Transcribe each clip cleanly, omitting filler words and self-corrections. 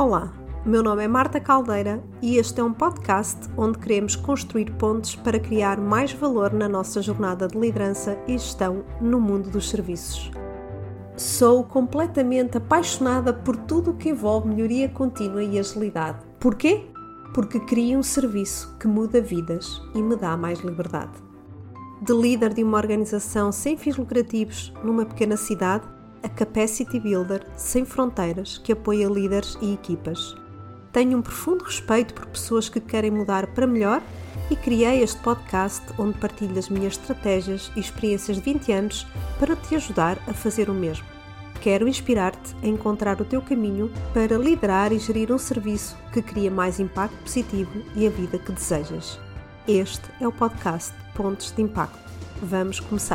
Olá, meu nome é Marta Caldeira e este é um podcast onde queremos construir pontes para criar mais valor na nossa jornada de liderança e gestão no mundo dos serviços. Sou completamente apaixonada por tudo o que envolve melhoria contínua e agilidade. Porquê? Porque crio um serviço que muda vidas e me dá mais liberdade. De líder de uma organização sem fins lucrativos numa pequena cidade, a Capacity Builder sem fronteiras que apoia líderes e equipas. Tenho um profundo respeito por pessoas que querem mudar para melhor e criei este podcast onde partilho as minhas estratégias e experiências de 20 anos para te ajudar a fazer o mesmo. Quero inspirar-te a encontrar o teu caminho para liderar e gerir um serviço que cria mais impacto positivo e a vida que desejas. Este é o podcast Pontos de Impacto. Vamos começar!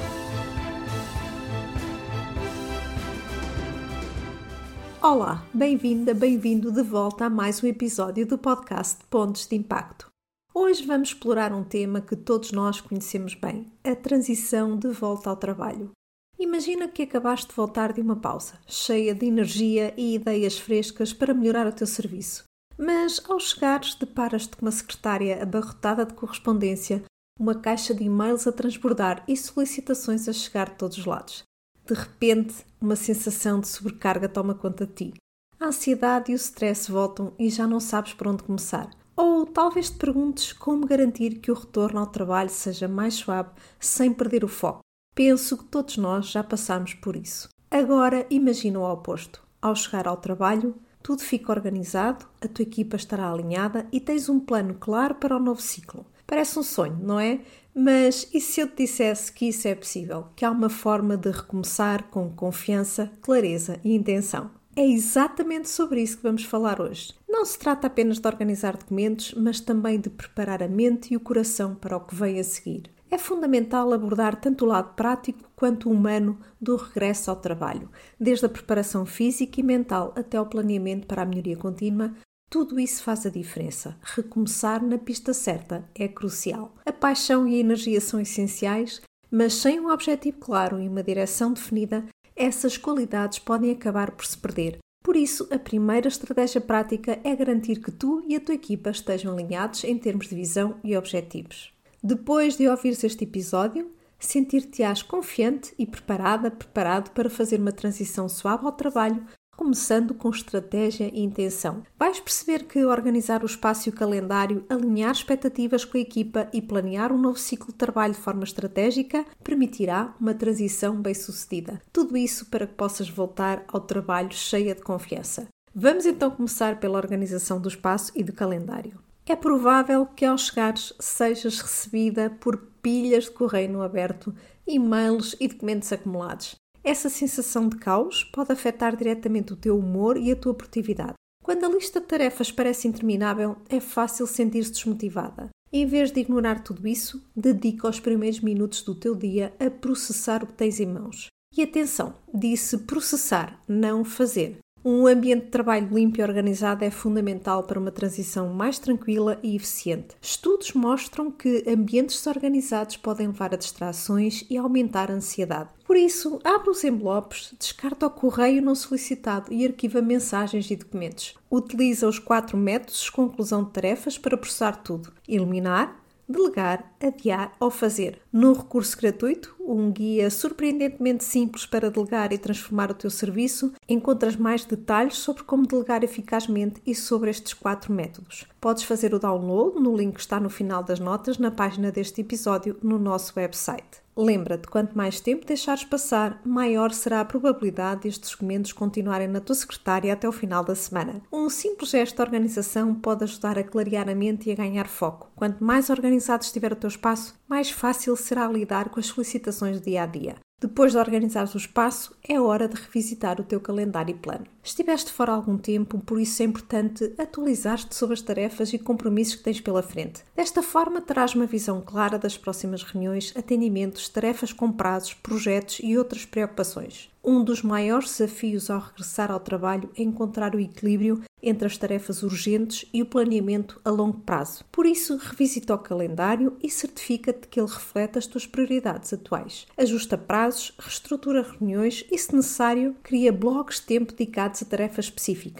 Olá, bem-vinda, bem-vindo de volta a mais um episódio do podcast Pontos de Impacto. Hoje vamos explorar um tema que todos nós conhecemos bem, a transição de volta ao trabalho. Imagina que acabaste de voltar de uma pausa, cheia de energia e ideias frescas para melhorar o teu serviço. Mas ao chegares, deparas-te com uma secretária abarrotada de correspondência, uma caixa de e-mails a transbordar e solicitações a chegar de todos os lados. De repente, uma sensação de sobrecarga toma conta de ti. A ansiedade e o stress voltam e já não sabes por onde começar. Ou talvez te perguntes como garantir que o retorno ao trabalho seja mais suave sem perder o foco. Penso que todos nós já passamos por isso. Agora imagina o oposto. Ao chegar ao trabalho, tudo fica organizado, a tua equipa estará alinhada e tens um plano claro para o novo ciclo. Parece um sonho, não é? Mas e se eu te dissesse que isso é possível? Que há uma forma de recomeçar com confiança, clareza e intenção? É exatamente sobre isso que vamos falar hoje. Não se trata apenas de organizar documentos, mas também de preparar a mente e o coração para o que vem a seguir. É fundamental abordar tanto o lado prático quanto o humano do regresso ao trabalho, desde a preparação física e mental até o planeamento para a melhoria contínua. Tudo isso faz a diferença. Recomeçar na pista certa é crucial. A paixão e a energia são essenciais, mas sem um objetivo claro e uma direção definida, essas qualidades podem acabar por se perder. Por isso, a primeira estratégia prática é garantir que tu e a tua equipa estejam alinhados em termos de visão e objetivos. Depois de ouvires este episódio, sentir-te-ás confiante e preparado para fazer uma transição suave ao trabalho, começando com estratégia e intenção. Vais perceber que organizar o espaço e o calendário, alinhar expectativas com a equipa e planear um novo ciclo de trabalho de forma estratégica permitirá uma transição bem-sucedida. Tudo isso para que possas voltar ao trabalho cheia de confiança. Vamos então começar pela organização do espaço e do calendário. É provável que ao chegares sejas recebida por pilhas de correio no aberto, e-mails e documentos acumulados. Essa sensação de caos pode afetar diretamente o teu humor e a tua produtividade. Quando a lista de tarefas parece interminável, é fácil sentir-se desmotivada. Em vez de ignorar tudo isso, dedica os primeiros minutos do teu dia a processar o que tens em mãos. E atenção, disse processar, não fazer. Um ambiente de trabalho limpo e organizado é fundamental para uma transição mais tranquila e eficiente. Estudos mostram que ambientes desorganizados podem levar a distrações e aumentar a ansiedade. Por isso, abre os envelopes, descarta o correio não solicitado e arquiva mensagens e documentos. Utiliza os 4 métodos de conclusão de tarefas para processar tudo. Eliminar, delegar, adiar ou fazer. Num recurso gratuito, um guia surpreendentemente simples para delegar e transformar o teu serviço, encontras mais detalhes sobre como delegar eficazmente e sobre estes 4 métodos. Podes fazer o download no link que está no final das notas na página deste episódio no nosso website. Lembra-te, quanto mais tempo deixares passar, maior será a probabilidade destes documentos continuarem na tua secretária até o final da semana. Um simples gesto de organização pode ajudar a clarear a mente e a ganhar foco. Quanto mais organizado estiver o teu espaço, mais fácil será lidar com as solicitações do dia a dia. Depois de organizares o espaço, é hora de revisitar o teu calendário e plano. Estiveste fora há algum tempo, por isso é importante atualizar-te sobre as tarefas e compromissos que tens pela frente. Desta forma, terás uma visão clara das próximas reuniões, atendimentos, tarefas com prazos, projetos e outras preocupações. Um dos maiores desafios ao regressar ao trabalho é encontrar o equilíbrio entre as tarefas urgentes e o planeamento a longo prazo. Por isso, revisita o calendário e certifica-te que ele reflete as tuas prioridades atuais. Ajusta prazos, reestrutura reuniões e, se necessário, cria blocos de tempo dedicados a tarefas específicas.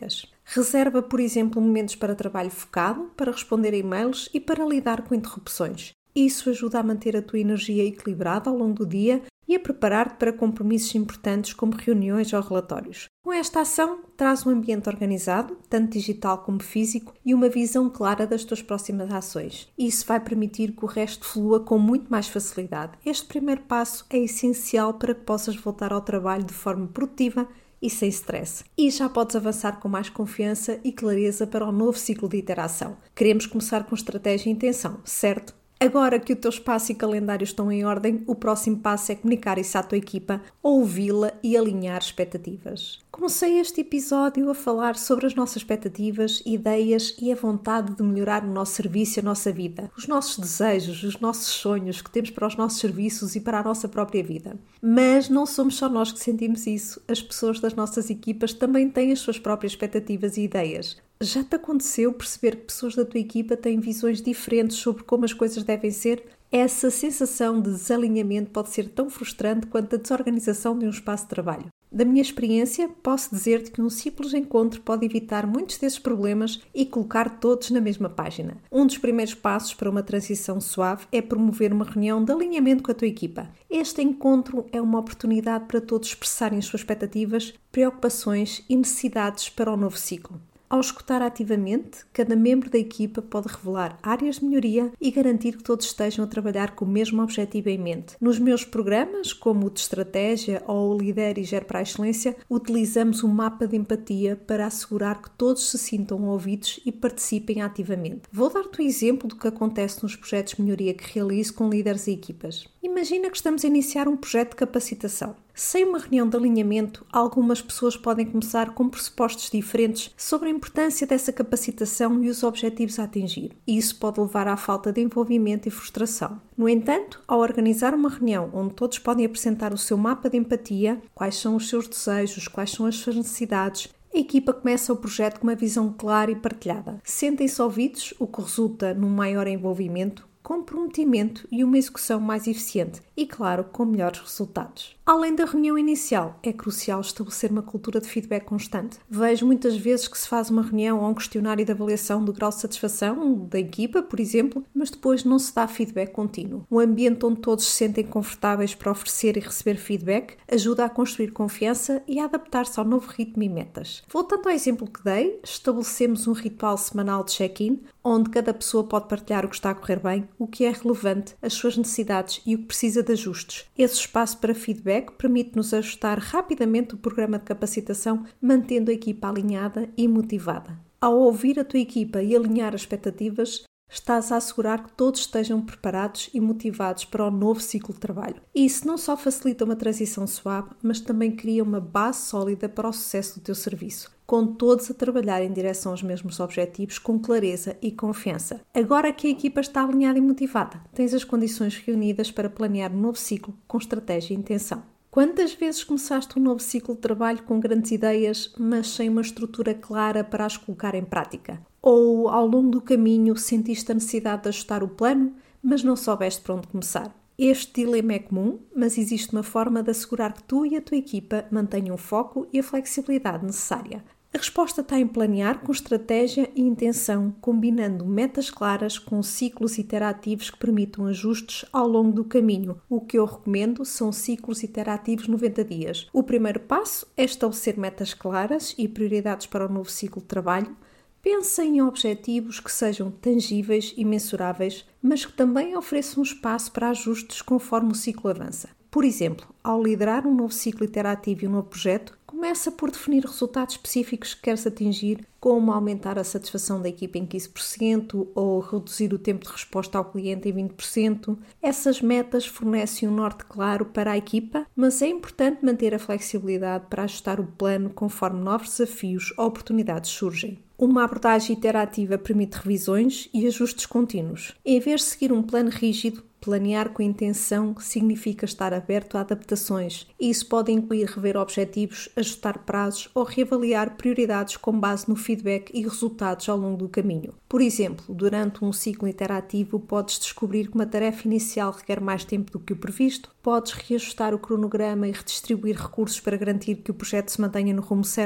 Reserva, por exemplo, momentos para trabalho focado, para responder a e-mails e para lidar com interrupções. Isso ajuda a manter a tua energia equilibrada ao longo do dia e a preparar-te para compromissos importantes como reuniões ou relatórios. Com esta ação, traz um ambiente organizado, tanto digital como físico, e uma visão clara das tuas próximas ações. Isso vai permitir que o resto flua com muito mais facilidade. Este primeiro passo é essencial para que possas voltar ao trabalho de forma produtiva e sem stress. E já podes avançar com mais confiança e clareza para o novo ciclo de interação. Queremos começar com estratégia e intenção, certo? Agora que o teu espaço e calendário estão em ordem, o próximo passo é comunicar isso à tua equipa, ouvi-la e alinhar expectativas. Comecei este episódio a falar sobre as nossas expectativas, ideias e a vontade de melhorar o nosso serviço e a nossa vida. Os nossos desejos, os nossos sonhos que temos para os nossos serviços e para a nossa própria vida. Mas não somos só nós que sentimos isso. As pessoas das nossas equipas também têm as suas próprias expectativas e ideias. Já te aconteceu perceber que pessoas da tua equipa têm visões diferentes sobre como as coisas devem ser? Essa sensação de desalinhamento pode ser tão frustrante quanto a desorganização de um espaço de trabalho. Da minha experiência, posso dizer-te que um simples encontro pode evitar muitos desses problemas e colocar todos na mesma página. Um dos primeiros passos para uma transição suave é promover uma reunião de alinhamento com a tua equipa. Este encontro é uma oportunidade para todos expressarem as suas expectativas, preocupações e necessidades para o novo ciclo. Ao escutar ativamente, cada membro da equipa pode revelar áreas de melhoria e garantir que todos estejam a trabalhar com o mesmo objetivo em mente. Nos meus programas, como o de estratégia ou o Lidere e Gere para a Excelência, utilizamos um mapa de empatia para assegurar que todos se sintam ouvidos e participem ativamente. Vou dar-te um exemplo do que acontece nos projetos de melhoria que realizo com líderes e equipas. Imagina que estamos a iniciar um projeto de capacitação. Sem uma reunião de alinhamento, algumas pessoas podem começar com pressupostos diferentes sobre a importância dessa capacitação e os objetivos a atingir. Isso pode levar à falta de envolvimento e frustração. No entanto, ao organizar uma reunião onde todos podem apresentar o seu mapa de empatia, quais são os seus desejos, quais são as suas necessidades, a equipa começa o projeto com uma visão clara e partilhada. Sentem-se ouvidos, o que resulta num maior envolvimento, comprometimento e uma execução mais eficiente e, claro, com melhores resultados. Além da reunião inicial, é crucial estabelecer uma cultura de feedback constante. Vejo muitas vezes que se faz uma reunião ou um questionário de avaliação do grau de satisfação da equipa, por exemplo, mas depois não se dá feedback contínuo. Um ambiente onde todos se sentem confortáveis para oferecer e receber feedback ajuda a construir confiança e a adaptar-se ao novo ritmo e metas. Voltando ao exemplo que dei, estabelecemos um ritual semanal de check-in, onde cada pessoa pode partilhar o que está a correr bem, o que é relevante, as suas necessidades e o que precisa de ajustes. Esse espaço para feedback permite-nos ajustar rapidamente o programa de capacitação, mantendo a equipa alinhada e motivada. Ao ouvir a tua equipa e alinhar as expectativas, estás a assegurar que todos estejam preparados e motivados para o novo ciclo de trabalho. E isso não só facilita uma transição suave, mas também cria uma base sólida para o sucesso do teu serviço, com todos a trabalhar em direção aos mesmos objetivos com clareza e confiança. Agora que a equipa está alinhada e motivada, tens as condições reunidas para planear um novo ciclo com estratégia e intenção. Quantas vezes começaste um novo ciclo de trabalho com grandes ideias, mas sem uma estrutura clara para as colocar em prática? Ou, ao longo do caminho, sentiste a necessidade de ajustar o plano, mas não soubeste por onde começar? Este dilema é comum, mas existe uma forma de assegurar que tu e a tua equipa mantenham o foco e a flexibilidade necessária. A resposta está em planear com estratégia e intenção, combinando metas claras com ciclos iterativos que permitam ajustes ao longo do caminho. O que eu recomendo são ciclos iterativos 90 dias. O primeiro passo é estabelecer metas claras e prioridades para o novo ciclo de trabalho. Pensa em objetivos que sejam tangíveis e mensuráveis, mas que também ofereçam espaço para ajustes conforme o ciclo avança. Por exemplo, ao liderar um novo ciclo iterativo e um novo projeto, começa por definir resultados específicos que queres atingir, como aumentar a satisfação da equipa em 15% ou reduzir o tempo de resposta ao cliente em 20%. Essas metas fornecem um norte claro para a equipa, mas é importante manter a flexibilidade para ajustar o plano conforme novos desafios ou oportunidades surgem. Uma abordagem iterativa permite revisões e ajustes contínuos. Em vez de seguir um plano rígido, planear com intenção significa estar aberto a adaptações. Isso pode incluir rever objetivos, ajustar prazos ou reavaliar prioridades com base no feedback e resultados ao longo do caminho. Por exemplo, durante um ciclo interativo, podes descobrir que uma tarefa inicial requer mais tempo do que o previsto, podes reajustar o cronograma e redistribuir recursos para garantir que o projeto se mantenha no rumo certo.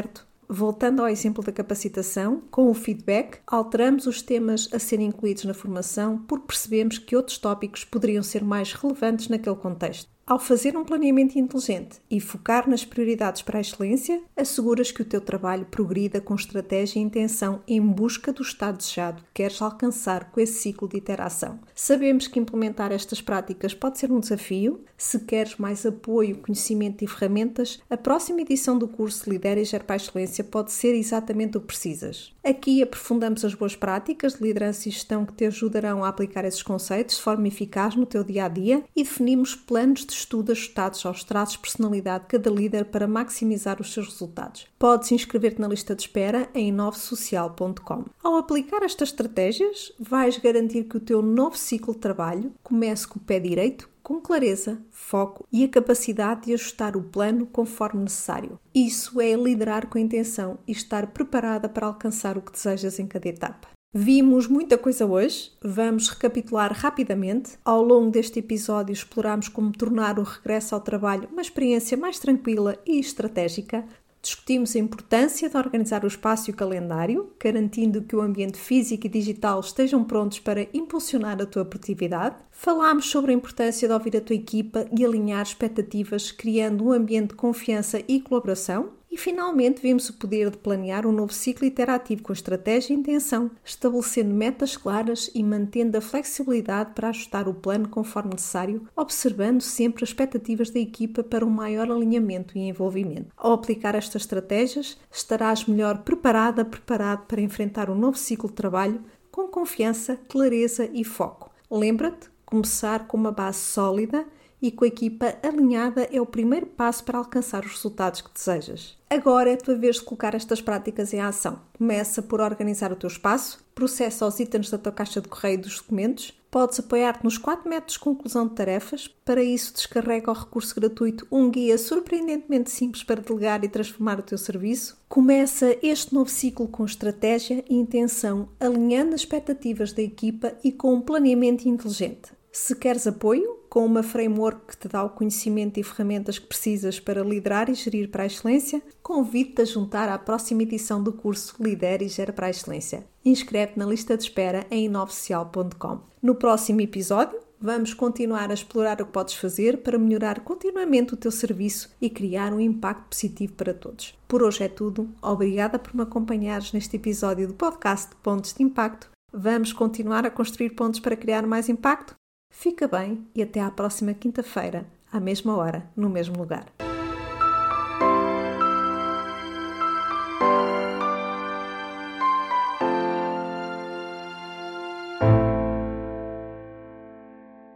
Voltando ao exemplo da capacitação, com o feedback, alteramos os temas a serem incluídos na formação porque percebemos que outros tópicos poderiam ser mais relevantes naquele contexto. Ao fazer um planeamento inteligente e focar nas prioridades para a excelência, asseguras que o teu trabalho progrida com estratégia e intenção em busca do estado desejado que queres alcançar com esse ciclo de iteração. Sabemos que implementar estas práticas pode ser um desafio. Se queres mais apoio, conhecimento e ferramentas, a próxima edição do curso Lidera e Gera para a Excelência pode ser exatamente o que precisas. Aqui aprofundamos as boas práticas de liderança e gestão que te ajudarão a aplicar esses conceitos de forma eficaz no teu dia-a-dia e definimos planos de estudo ajustados aos traços de personalidade de cada líder para maximizar os seus resultados. Podes inscrever-te na lista de espera em inovesocial.com. Ao aplicar estas estratégias, vais garantir que o teu novo ciclo de trabalho comece com o pé direito, com clareza, foco e a capacidade de ajustar o plano conforme necessário. Isso é liderar com intenção e estar preparada para alcançar o que desejas em cada etapa. Vimos muita coisa hoje, vamos recapitular rapidamente. Ao longo deste episódio exploramos como tornar o regresso ao trabalho uma experiência mais tranquila e estratégica. Discutimos a importância de organizar o espaço e o calendário, garantindo que o ambiente físico e digital estejam prontos para impulsionar a tua produtividade. Falámos sobre a importância de ouvir a tua equipa e alinhar expectativas, criando um ambiente de confiança e colaboração. E, finalmente, vimos o poder de planear um novo ciclo iterativo com estratégia e intenção, estabelecendo metas claras e mantendo a flexibilidade para ajustar o plano conforme necessário, observando sempre as expectativas da equipa para um maior alinhamento e envolvimento. Ao aplicar estas estratégias, estarás melhor preparado para enfrentar um novo ciclo de trabalho com confiança, clareza e foco. Lembra-te, começar com uma base sólida e com a equipa alinhada é o primeiro passo para alcançar os resultados que desejas. Agora é a tua vez de colocar estas práticas em ação. Começa por organizar o teu espaço, processa os itens da tua caixa de correio dos documentos, podes apoiar-te nos 4 métodos de conclusão de tarefas. Para isso, descarrega o recurso gratuito um guia surpreendentemente simples para delegar e transformar o teu serviço. Começa este novo ciclo com estratégia e intenção, alinhando as expectativas da equipa e com um planeamento inteligente. Se queres apoio, com uma framework que te dá o conhecimento e ferramentas que precisas para liderar e gerir para a excelência, convido-te a juntar à próxima edição do curso Lidera e Gera para a Excelência. Inscreve-te na lista de espera em inovesocial.com. No próximo episódio, vamos continuar a explorar o que podes fazer para melhorar continuamente o teu serviço e criar um impacto positivo para todos. Por hoje é tudo. Obrigada por me acompanhares neste episódio do podcast Pontos de Impacto. Vamos continuar a construir pontos para criar mais impacto? Fica bem e até à próxima quinta-feira, à mesma hora, no mesmo lugar.